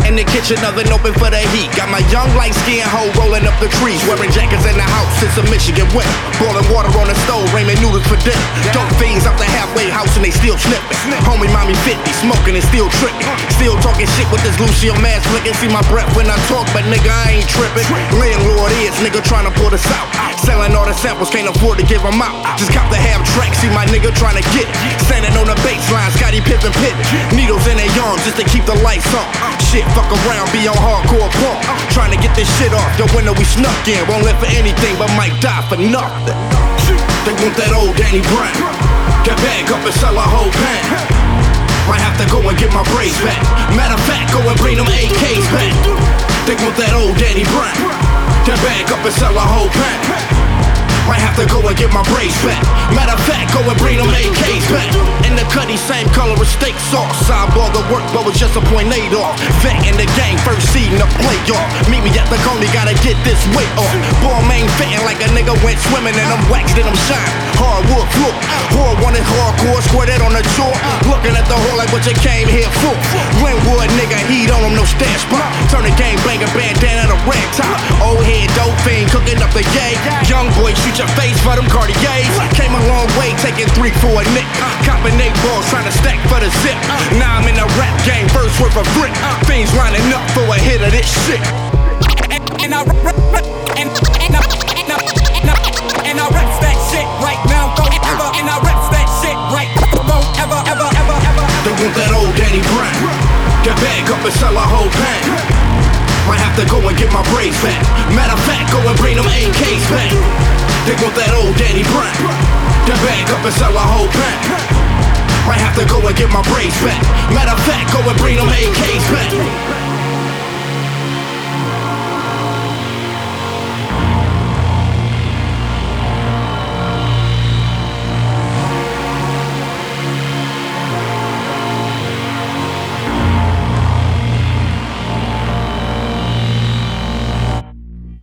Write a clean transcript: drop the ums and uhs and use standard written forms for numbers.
In the kitchen, oven open for the heat. Got my young light-skinned hoe rolling up the trees. Wearing jackets in the house, it's a Michigan winter. Boiling water on the stove, ramen noodles for dinner. Dope fiends out the halfway house and they still slipping. Homie mommy 50, smoking and still tripping. Still talking shit with this Lucio mask flicking. See my breath when I talk, but nigga I ain't tripping. Landlord is, nigga trying to pull this out. Selling all the samples, can't afford to give them out. Just cop the half track, see my nigga trying to get it. Standing on the baseline, Scottie Pippen Pippen. Needles in their arms just to keep the lights on. Shit, fuck around, be on hardcore porn. Trying to get this shit off, the window we snuck in. Won't live for anything, but might die for nothing. They want that old Danny Brown. Get bag up and sell a whole pan. Might have to go and get my braids back. Matter of fact, go and bring them AKs back. They want that old Danny Brown. Get bag up and sell a whole pan. Might have to go and get my braids back. Matter of fact, go and bring them AKs back. In the cutty, same color as steak sauce. Sidebar the work, but was just a point laid off. Vet in the gang, first seed in the playoff. Meet me at the Coney, gotta get this weight off. Ball main fitting like a nigga went swimming and I'm waxed and I'm shine. Hardwood floor. Hard wanted hardcore, squirted on the jaw. Looking at the hole like what you came here for. Glenwood nigga, heat on him, no stash spot. Turn the game banger bandana to red top. Old head dope fiend, cooking up the yay. Young boy, shoot your face for them Cartiers. Came a long way, taking 3 for a nick. Copping 8 balls, trying to stack for the zip. Now I'm in the rap game, verse worth a brick. Fiends lining up for a hit of this shit. And I reps that shit right now. Don't ever. And I reps that shit right. Don't ever. They want that old Danny Brown. Get bag up and sell a whole pan. Might have to go and get my braids back. Matter of fact, go and bring them AKs back. They want that old Danny Brown. Get bag up and sell a whole pan. Might have to go and get my braids back. Matter of fact, go and bring them AKs back.